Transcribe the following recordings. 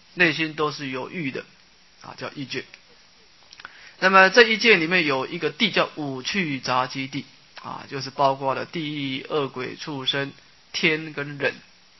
内心都是有欲的啊，叫意界。那么这一界里面有一个地叫五趣杂基地啊，就是包括了地狱、恶鬼、畜生、天跟人。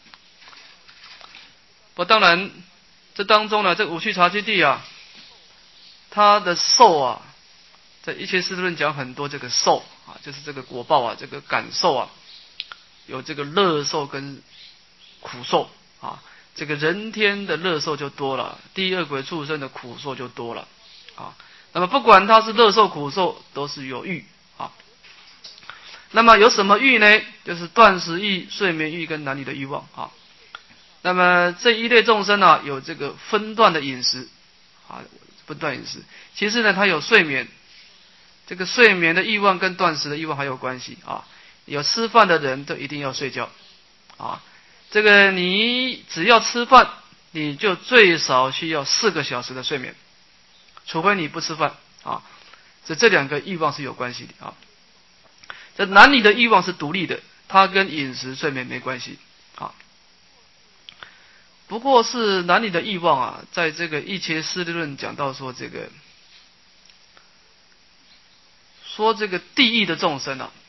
不，当然这当中呢，这五趣杂基地啊，它的受啊，在一切世论讲很多这个受啊，就是这个果报啊，这个感受啊，有这个乐受跟苦受啊。这个人天的乐受就多了，地狱恶鬼畜生的苦受就多了啊。那么不管它是乐受苦受，都是有欲啊。那么有什么欲呢？就是断食欲、睡眠欲跟男女的欲望啊。那么这一类众生呢，有这个分段的饮食啊，分段饮食。其实呢，它有睡眠，这个睡眠的欲望跟断食的欲望还有关系啊。有吃饭的人都一定要睡觉啊。这个你只要吃饭，你就最少需要4个小时的睡眠，除非你不吃饭啊。这两个欲望是有关系的啊。这男女的欲望是独立的，它跟饮食睡眠没关系啊。不过是男女的欲望啊，在这个一切世论讲到说这个地狱的众生啊，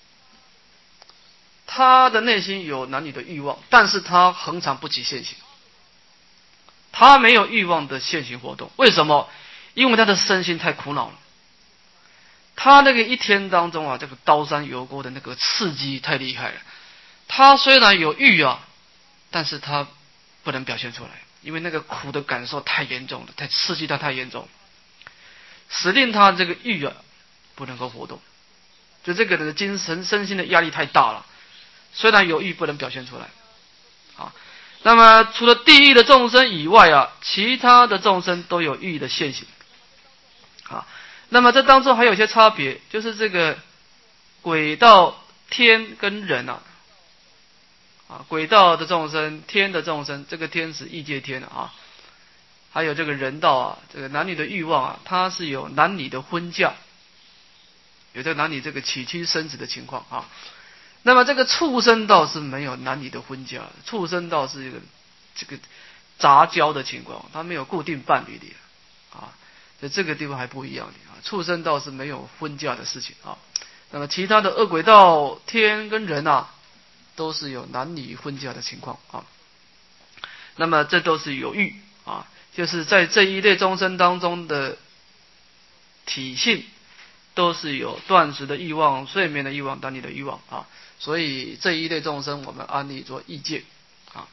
他的内心有男女的欲望，但是他恒常不起现行，他没有欲望的现行活动。为什么？因为他的身心太苦恼了。他那个一天当中啊，这个刀山油锅的那个刺激太厉害了。他虽然有欲啊，但是他不能表现出来，因为那个苦的感受太严重了，太刺激他太严重了，使令他这个欲啊不能够活动。就这个人的精神身心的压力太大了，虽然有欲不能表现出来啊。那么除了地狱的众生以外啊，其他的众生都有欲的现行啊。那么这当中还有一些差别，就是这个鬼道、天跟人啊，鬼道的众生、天的众生，这个天是异界天啊，还有这个人道啊，这个男女的欲望啊，它是有男女的婚嫁，有这男女这个娶妻生子的情况啊。那么这个畜生道是没有男女的婚嫁，畜生道是一个这个杂交的情况，它没有固定伴侣的啊。在这个地方还不一样的啊，畜生道是没有婚嫁的事情啊。那么其他的恶鬼道、天跟人啊，都是有男女婚嫁的情况啊。那么这都是有欲啊，就是在这一类众生当中的体性，都是有断食的欲望、睡眠的欲望、男女的欲望啊。所以这一类众生，我们安立做异界啊。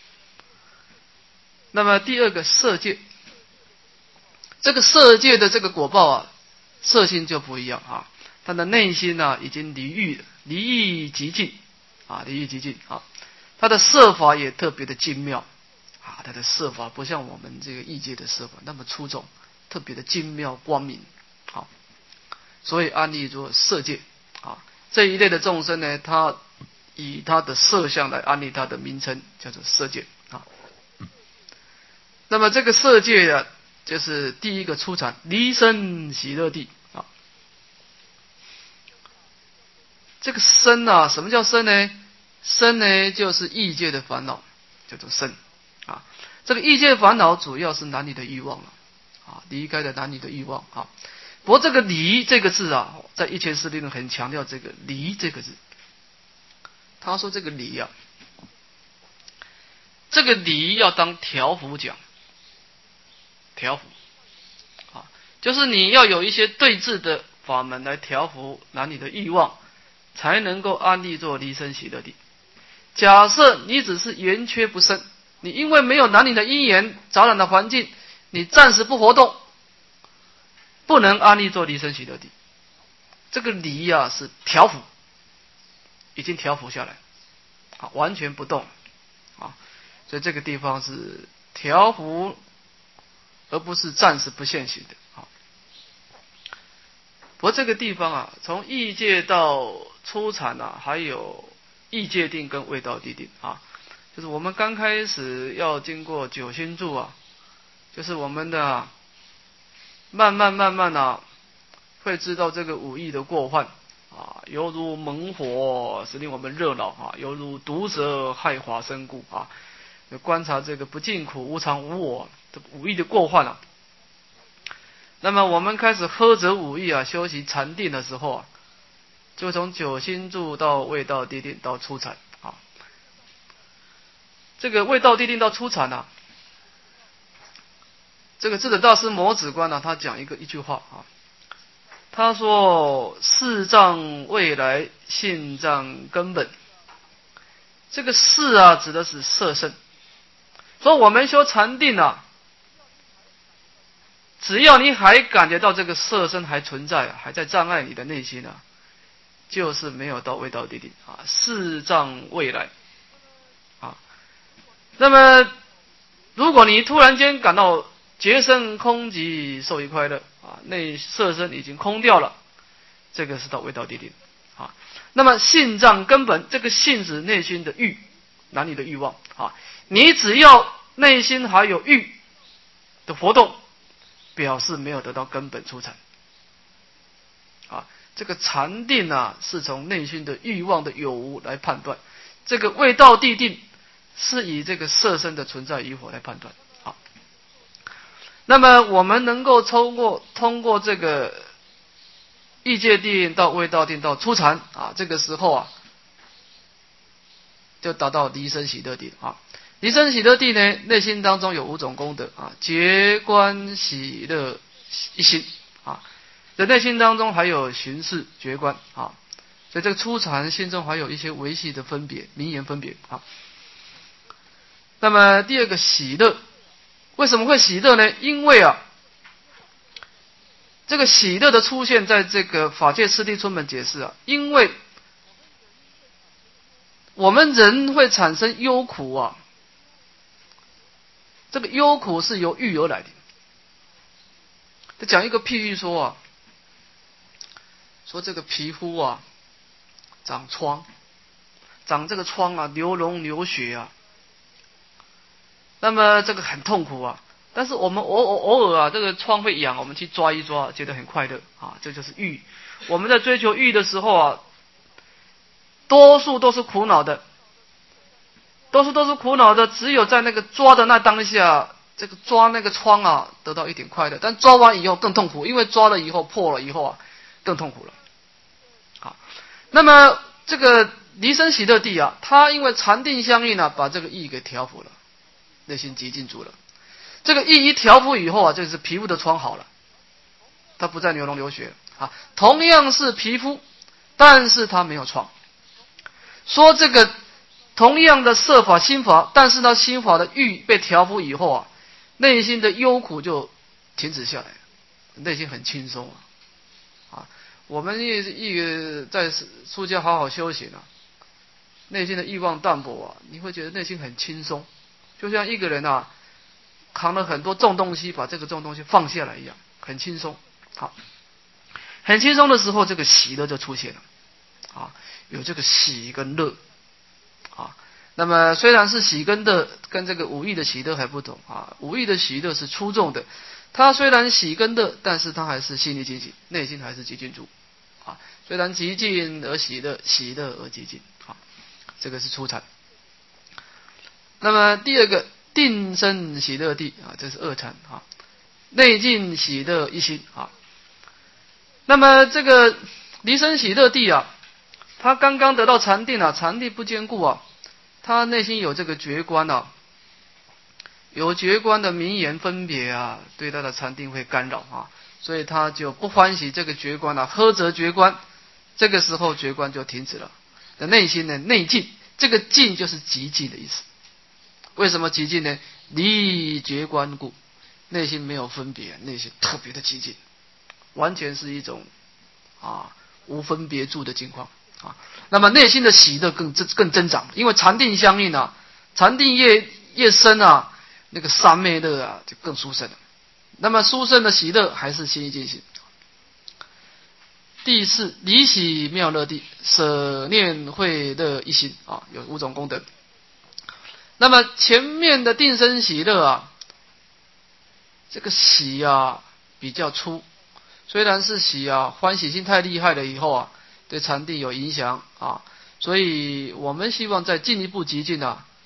那么第二个色界。这个色界的这个果报啊，色性就不一样啊，他的内心呢已经离欲了，离欲极尽啊，离欲极尽啊，他的色法也特别的精妙啊，他的色法不像我们这个异界的色法那么粗重，特别的精妙光明啊，所以安立作色界啊，这一类的众生呢，他以他的色相来安立他的名称，叫做色界啊。那么这个色界啊，就是第一个出产离生喜乐地啊。这个生啊，什么叫生呢？生呢，就是异界的烦恼，叫做生啊。这个异界烦恼主要是男女的欲望了啊，离开了男女的欲望啊。不过这个离这个字啊，在一切世里很强调这个离这个字。他说这个离啊，这个离要当调伏讲。调伏啊，就是你要有一些对治的法门来调伏男女的欲望，才能够安立做离生喜乐地。假设你只是圆缺不生，你因为没有男女的因缘杂染的环境，你暂时不活动，不能安立做离生喜乐地。这个离啊是调伏，已经调伏下来啊，完全不动啊，所以这个地方是调伏，而不是暂时不现行的啊。不过这个地方啊，从异界到初禅啊，还有异界定跟未到地定啊，就是我们刚开始要经过九心住啊，就是我们的慢慢啊，会知道这个五欲的过患啊，犹如猛火使令我们热恼啊，犹如毒蛇害华生故啊。 观察这个不净苦、无常、无我这五欲的过患啊。那么我们开始呵责五欲啊，修习禅定的时候啊，就从九心住到味道地定到初禅啊。这个味道地定到初禅啊，这个智者大师摩止观呢，他讲一句话啊，他说：事障未来，性障根本。这个事啊，指的是色身。所以我们修禅定啊，只要你还感觉到这个色身还存在，还在障碍你的内心啊，就是没有到味道地定啊，事障未来啊。那么，如果你突然间感到觉身空寂，受益快乐啊，内色身已经空掉了，这个是到味道地定啊。那么性障根本，这个性指内心的欲，男女的欲望啊。你只要内心还有欲的活动，表示没有得到根本初禅啊。这个禅定啊，是从内心的欲望的有无来判断，这个味道地定是以这个色身的存在与否来判断啊。那么我们能够通过这个意界定到味道定到初禅啊，这个时候啊，就达到离生喜乐定啊。离生喜乐定呢，内心当中有五种功德啊，觉观喜乐一心啊，在内心当中还有巡视觉观啊，所以这个初禅心中还有一些微细的分别、名言分别啊。那么第二个喜乐，为什么会喜乐呢？因为啊，这个喜乐的出现，在这个法界次第春本解释啊，因为我们人会产生忧苦啊，这个忧苦是由欲而来的。他讲一个譬喻说啊，说这个皮肤啊长疮，长这个疮啊，流脓流血啊，那么这个很痛苦啊。但是我们偶尔啊，这个疮会痒，我们去抓一抓，觉得很快乐啊，这就是欲。我们在追求欲的时候啊，多数都是苦恼的，都是苦恼的。只有在那个抓的那当下，这个抓那个疮啊，得到一点快乐，但抓完以后更痛苦，因为抓了以后破了以后啊，更痛苦了。好，那么这个离生喜乐地啊，它因为禅定相应啊，把这个意给调伏了，内心极静住了。这个意一调伏以后啊，就是皮肤的疮好了，它不再流脓流血啊。同样是皮肤，但是它没有疮。说这个同样的色法心法，但是呢心法的欲被调伏以后啊，内心的忧苦就停止下来了，内心很轻松啊。我们在出家好好修行啊，内心的欲望淡薄啊，你会觉得内心很轻松，就像一个人啊扛了很多重东西，把这个重东西放下来一样，很轻松。好，很轻松的时候，这个喜乐就出现了啊，有这个喜跟乐啊。那么虽然是喜跟乐，跟这个五欲的喜乐还不同啊。五欲的喜乐是出众的，它虽然喜跟乐，但是它还是心里清醒，内心还是极静住啊。虽然极静而喜乐，喜乐而极静啊，这个是初禅。那么第二个定生喜乐地啊，这是二禅啊，内静喜乐一心啊。那么这个离生喜乐地啊，他刚刚得到禅定啊，禅定不坚固啊，他内心有这个觉观啊，有觉观的名言分别啊，对他的禅定会干扰啊，所以他就不欢喜这个觉观啊，呵责觉观，这个时候觉观就停止了，的内心呢内静，这个静就是极静的意思。为什么极静呢？离觉观故，内心没有分别，内心特别的极静，完全是一种无分别住的境况啊。那么内心的喜乐更增长，因为禅定相应啊，禅定越深啊，那个三昧乐啊就更殊胜了。那么殊胜的喜乐还是心一静心。第四，离喜妙乐地，舍念慧乐一心啊，有五种功德。那么前面的定生喜乐啊，这个喜啊比较粗，虽然是喜啊，欢喜心太厉害了以后啊，对禅定有影响啊，所以我们希望再进一步极进啊，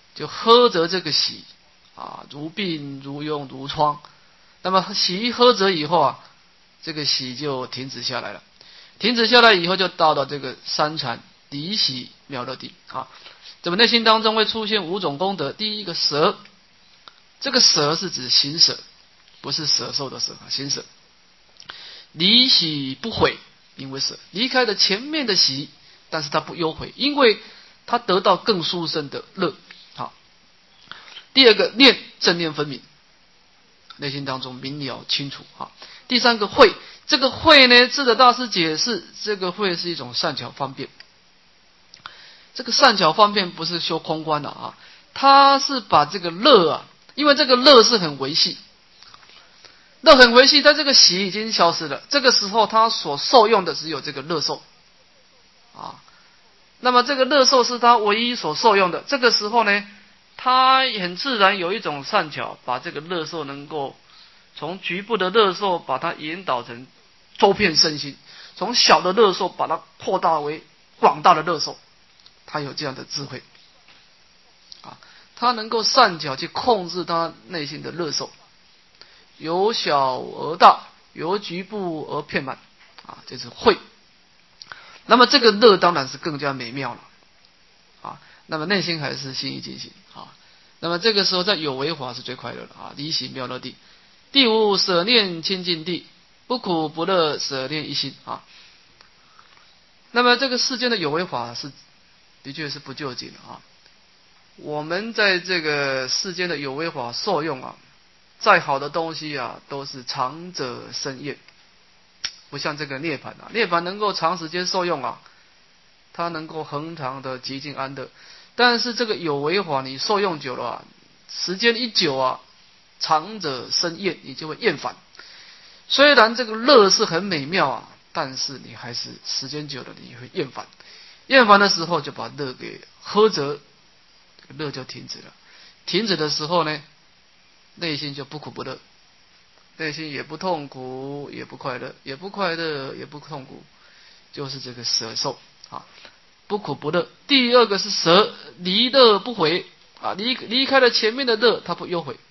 就呵责这个喜啊，如病如痈如疮。那么喜一呵责以后啊，这个喜就停止下来了。停止下来以后，就到了这个三禅离喜妙乐地啊。这么内心当中会出现5种功德。第一个舍，这个舍是指行舍，不是舍受的舍，行舍。离喜不悔，因为舍离开了前面的喜，但是他不忧悔，因为他得到更殊胜的乐。好，第二个念，正念分明，内心当中明了清楚。好，第三个慧，这个慧呢，智者大师解释，这个慧是一种善巧方便。这个善巧方便不是修空观的啊，他是把这个乐啊，因为这个乐是很维系，乐很维系，但这个喜已经消失了，这个时候他所受用的只有这个乐受啊。那么这个乐受是他唯一所受用的，这个时候呢，他很自然有一种善巧，把这个乐受能够从局部的乐受把它引导成周遍身心，从小的乐受把它扩大为广大的乐受，他有这样的智慧啊，他能够善巧去控制他内心的乐受，由小而大，由局部而遍满啊，这是慧。那么这个乐当然是更加美妙了啊。那么内心还是心意尽行啊。那么这个时候在有为法是最快乐的啊，离喜妙乐地。第五，舍念清净地，不苦不乐，舍念一心啊。那么这个世间的有为法是的确是不究竟的啊。我们在这个世间的有为法受用啊，再好的东西啊，都是长者生厌，不像这个涅槃啊，涅槃能够长时间受用啊，它能够恒常的极尽安乐。但是这个有为法你受用久了啊，时间一久啊，长者生厌，你就会厌烦。虽然这个乐是很美妙啊，但是你还是时间久了你会厌烦。厌烦的时候就把乐给呵责，乐就停止了。停止的时候呢，内心就不苦不乐，内心也不痛苦也不快乐，也不快乐也不痛苦，就是这个舍受啊，不苦不乐。第二个是舍，离乐不悔啊，离开了前面的乐，他不忧悔。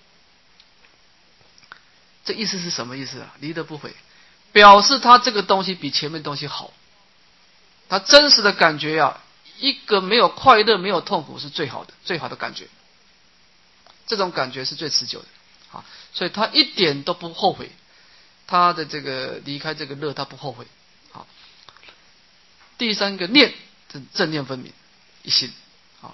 这意思是什么意思啊？离乐不悔，表示他这个东西比前面东西好，他真实的感觉啊，一个没有快乐没有痛苦是最好的，最好的感觉，这种感觉是最持久的啊，所以他一点都不后悔，他的这个离开这个乐他不后悔啊。第三个念，正念分明一心啊。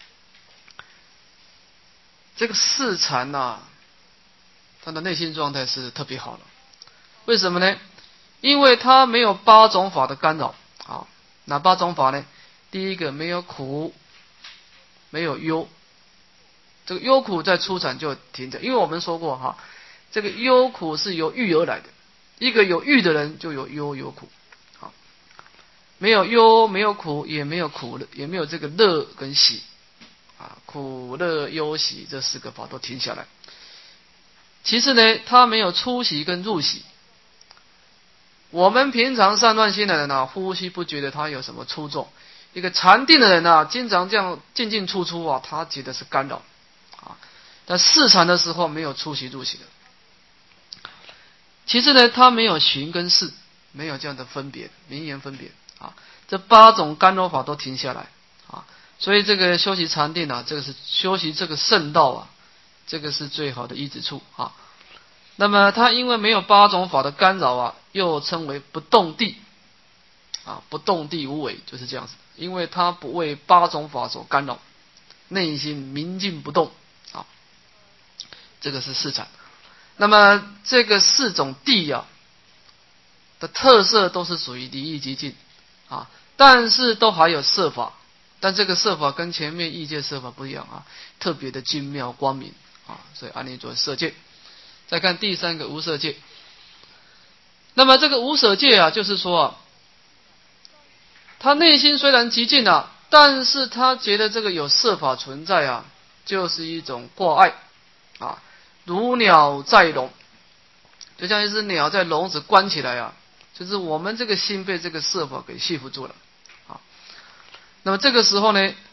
这个四禅啊，他的内心状态是特别好的，为什么呢？因为他没有8种法的干扰啊。哪8种法呢？第一个没有苦，没有忧，这个忧苦在初禅就停止，因为我们说过哈，这个忧苦是由欲而来的，一个有欲的人就有忧有苦，好，没有忧没有苦，也没有苦乐，也没有这个乐跟喜啊，苦乐忧喜这4个法都停下来。其次呢，他没有出喜跟入喜。我们平常散乱心的人啊，呼吸不觉得他有什么出众，一个禅定的人啊，经常这样进进出出啊，他觉得是干扰啊。但四禅的时候没有出喜入喜的。其次呢，他没有寻跟事，没有这样的分别，名言分别啊，这8种干扰法都停下来啊。所以这个修习禅定啊，这个是修习这个圣道啊，这个是最好的依止处啊。那么他因为没有8种法的干扰啊，又称为不动地啊，不动地无为，就是这样子。因为他不为8种法所干扰，内心明净不动啊，这个是四禅。那么这个4种地啊的特色都是属于离异极尽啊，但是都还有色法，但这个色法跟前面异界色法不一样啊，特别的精妙光明啊，所以安立作色界。再看第3个无色界。那么这个无色界啊，就是说啊，他内心虽然极尽啊，但是他觉得这个有色法存在啊，就是一种挂碍啊，如鸟在笼，就像一只鸟在笼子关起来啊，就是我们这个心被这个色法给束缚住了啊。那么这个时候呢，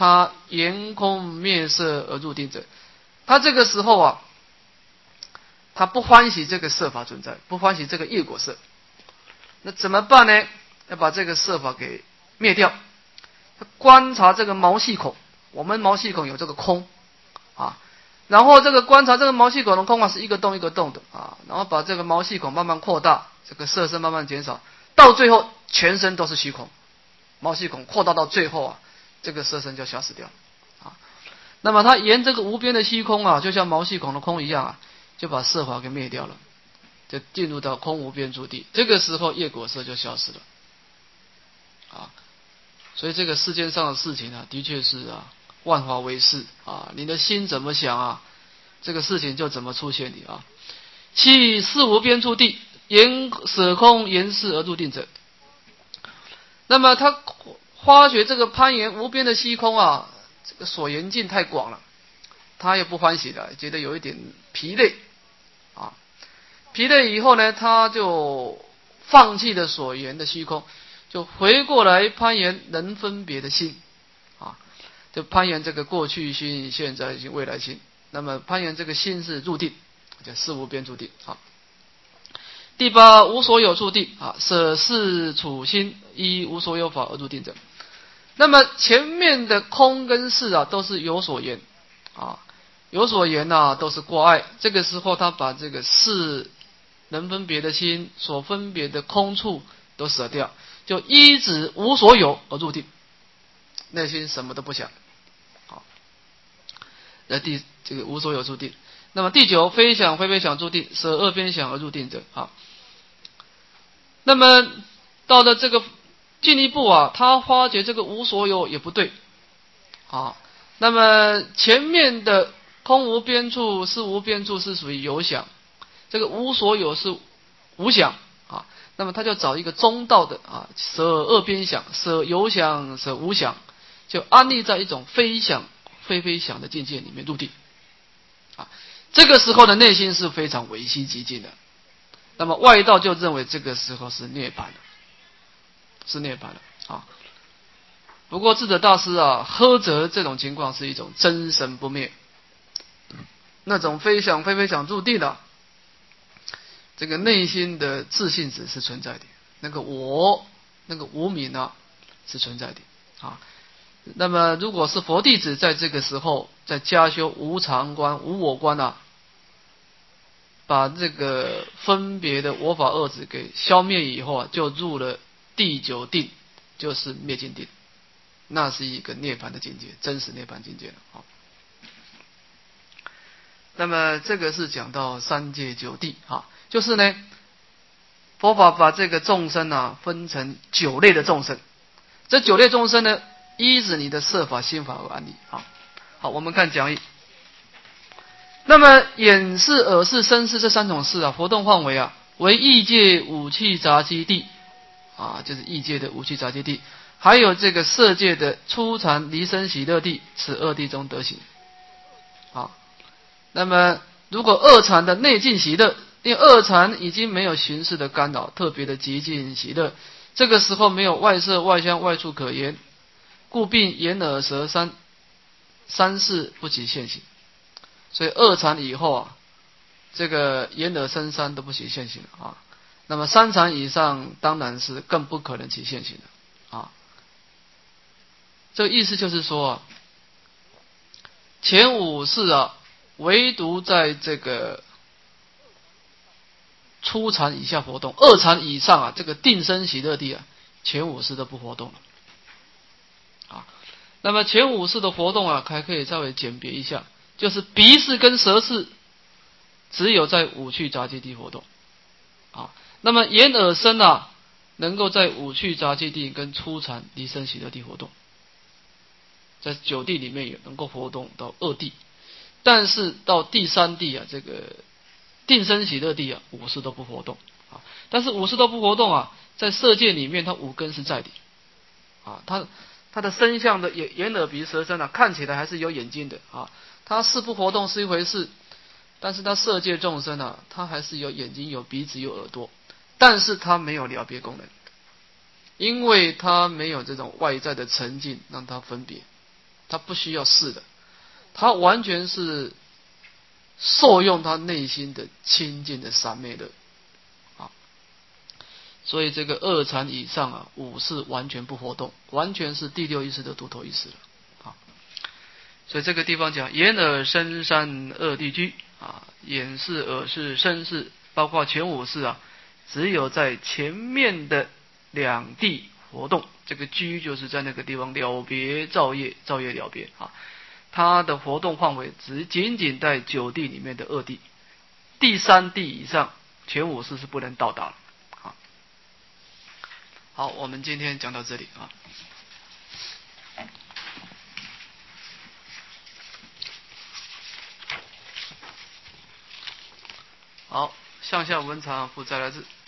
他言空灭色而入定者，他这个时候啊，他不欢喜这个色法存在，不欢喜这个业果色，那怎么办呢？要把这个色法给灭掉。观察这个毛细孔，我们毛细孔有这个空啊，然后这个观察这个毛细孔的空啊，是一个洞一个洞的啊，然后把这个毛细孔慢慢扩大，这个色身慢慢减少，到最后全身都是虚空，毛细孔扩大到最后啊，这个色身就消失掉啊。那么它沿这个无边的虚空啊，就像毛细孔的空一样啊，就把色法给灭掉了，就进入到空无边处地，这个时候业果色就消失了啊。所以这个世间上的事情啊，的确是啊，万法唯识啊，你的心怎么想啊，这个事情就怎么出现你啊。其四无边处地，言舍空言事而入定者。那么他发觉这个攀岩无边的虚空啊，这个所缘境太广了，他也不欢喜了，觉得有一点疲累啊。疲累以后呢，他就放弃了所缘的虚空，就回过来攀岩能分别的心啊，就攀岩这个过去心、现在心、未来心。那么攀岩这个心是入定，叫四无边处定啊。第八无所有处定啊，舍事处心依无所有法而入定者。那么前面的空跟事啊，都是有所缘啊，有所缘啊，都是挂碍。这个时候他把这个事能分别的心所分别的空处都舍掉，就依止无所有而入定，内心什么都不想。好，这个无所有入定。那么第九非想非非想入定，舍二边想而入定者。好，那么到了这个进一步啊，他发觉这个无所有也不对啊。那么前面的空无边处、事无边处是属于有想，这个无所有是无想啊。那么他就找一个中道的啊，舍二边想，舍有想，舍无想，就安立在一种非想非非想的境界里面入定啊。这个时候的内心是非常唯心极静的。那么外道就认为这个时候是涅槃了，是涅槃了啊。不过智者大师啊，呵责这种情况是一种真神不灭，那种非想非非想入定的，这个内心的自信值是存在的，那个我那个无明啊是存在的啊。那么如果是佛弟子在这个时候在加修无常观、无我观啊，把这个分别的我法二执给消灭以后啊，就入了第九定，就是灭尽定，那是一个涅槃的境界，真实涅槃境界了啊。那么这个是讲到三界九地啊，就是呢，佛法把这个众生啊分成九类的众生，这九类众生呢，依止你的色法、心法而安立啊。好，我们看讲义。那么眼识、耳识、身识这三种识啊，活动范围啊，为异界五趣杂基地啊，就是异界的五趣杂基地，还有这个色界的初禅离生喜乐地，此二地中得行啊。那么如果二禅的内尽喜乐，因为二禅已经没有形式的干扰，特别的极尽喜乐，这个时候没有外色、外香、外处可言，故并眼、耳、舌、三识不起现行。所以二禅以后啊，这个眼耳身三都不起现行了啊。那么三禅以上当然是更不可能起现行的啊。这个意思就是说啊，前五识啊，唯独在这个初禅以下活动，二禅以上啊，这个定生喜乐地啊，前五识都不活动了啊。那么前五识的活动啊，还可以稍微简别一下。就是鼻识跟舌识只有在五趣杂基地活动啊，那么眼耳身啊，能够在五趣杂基地跟初禅离生喜乐地活动，在九地里面也能够活动到二地，但是到第三地啊，这个定生喜乐地啊，五识都不活动啊。但是五识都不活动啊，在色界里面它五根是在的啊，它的身相的眼耳鼻舌身啊，看起来还是有眼睛的啊。它识不活动是一回事，但是它色界众生啊，它还是有眼睛、有鼻子、有耳朵，但是它没有了别功能，因为它没有这种外在的沉静让它分别他不需要试的，他完全是受用他内心的清净的三昧乐啊。所以这个二禅以上啊，五是完全不活动，完全是第六意识的独头意识了啊。所以这个地方讲眼耳身三二谛居啊，眼识耳识身识，包括前五识啊，只有在前面的两地活动，这个居就是在那个地方了别造业，造业了别啊，它的活动范围仅仅在九地里面的二地，第三地以上前五识是不能到达了。好，我们今天讲到这里啊。好，向下文长复再来自。